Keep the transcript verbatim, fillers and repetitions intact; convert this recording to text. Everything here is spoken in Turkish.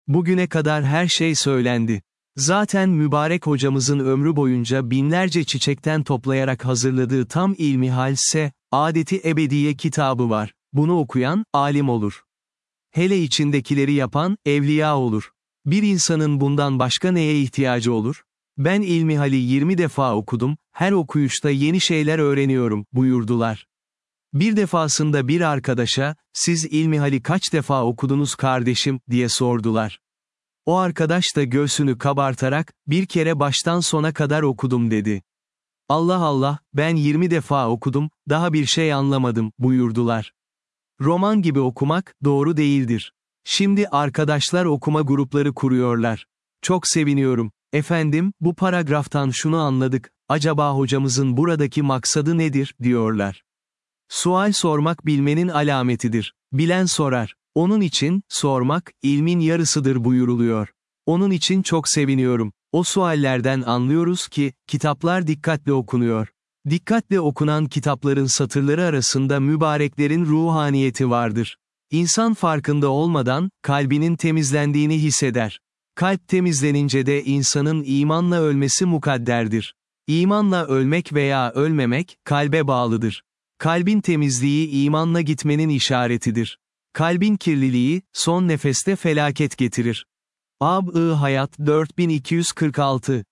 Bugüne kadar her şey söylendi. Zaten mübarek hocamızın ömrü boyunca binlerce çiçekten toplayarak hazırladığı tam ilmihalse, Adeti Ebediye kitabı var. Bunu okuyan, alim olur. Hele içindekileri yapan, evliya olur. Bir insanın bundan başka neye ihtiyacı olur? Ben İlmihal'i yirmi defa okudum, her okuyuşta yeni şeyler öğreniyorum, buyurdular. Bir defasında bir arkadaşa, siz İlmihal'i kaç defa okudunuz kardeşim, diye sordular. O arkadaş da göğsünü kabartarak, bir kere baştan sona kadar okudum dedi. Allah Allah, ben yirmi defa okudum, daha bir şey anlamadım, buyurdular. Roman gibi okumak, doğru değildir. Şimdi arkadaşlar okuma grupları kuruyorlar. Çok seviniyorum. Efendim, bu paragraftan şunu anladık, acaba hocamızın buradaki maksadı nedir, diyorlar. Sual sormak bilmenin alametidir. Bilen sorar. Onun için, sormak, ilmin yarısıdır buyuruluyor. Onun için çok seviniyorum. O suallerden anlıyoruz ki, kitaplar dikkatle okunuyor. Dikkatle okunan kitapların satırları arasında mübareklerin ruhaniyeti vardır. İnsan farkında olmadan, kalbinin temizlendiğini hisseder. Kalp temizlenince de insanın imanla ölmesi mukadderdir. İmanla ölmek veya ölmemek, kalbe bağlıdır. Kalbin temizliği imanla gitmenin işaretidir. Kalbin kirliliği, son nefeste felaket getirir. Ab-ı Hayat dört bin iki yüz kırk altı